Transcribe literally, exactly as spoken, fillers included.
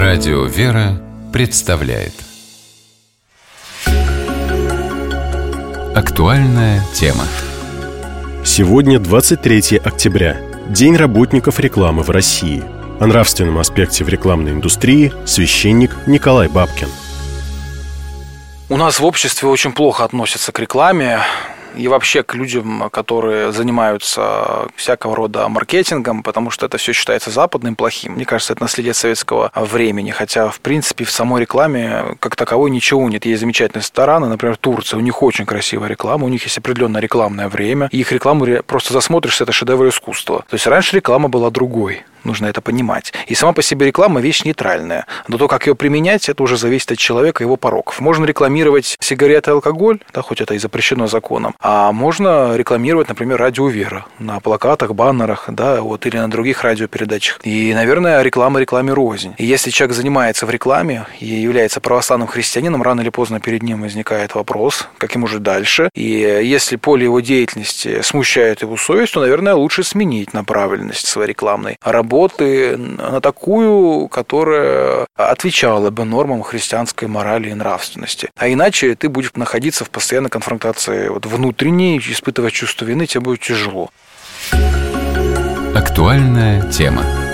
Радио «Вера» представляет актуальная тема. Сегодня двадцать третье октября, День работников рекламы в России. О нравственном аспекте в рекламной индустрии священник Николай Бабкин. У нас в обществе очень плохо относятся к рекламе и вообще к людям, которые занимаются всякого рода маркетингом, потому что это все считается западным, плохим. Мне кажется, это наследие советского времени, хотя, в принципе, в самой рекламе как таковой ничего нет. Есть замечательные рестораны, например, Турция, у них очень красивая реклама, у них есть определенное рекламное время, и их рекламу просто засмотришься, это шедевр искусства. То есть раньше реклама была другой. Нужно это понимать. И сама по себе реклама – вещь нейтральная. Но то, как ее применять, это уже зависит от человека и его пороков. Можно рекламировать сигареты и алкоголь, да, хоть это и запрещено законом, а можно рекламировать, например, радио «Вера» на плакатах, баннерах, да, вот, или на других радиопередачах. И, наверное, реклама рекламе рознь. И если человек занимается в рекламе и является православным христианином, рано или поздно перед ним возникает вопрос, как ему жить дальше. И если поле его деятельности смущает его совесть, то, наверное, лучше сменить направленность своей рекламной работы на такую, которая отвечала бы нормам христианской морали и нравственности. А иначе ты будешь находиться в постоянной конфронтации вот, внутренней, испытывать чувство вины, тебе будет тяжело. Актуальная тема.